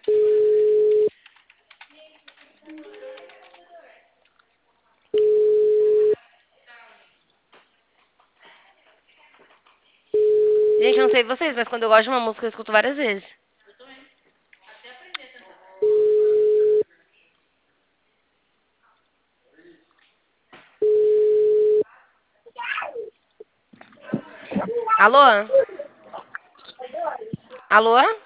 Gente, eu não sei vocês, mas quando eu gosto de uma música, eu escuto várias vezes. Alô? Alô?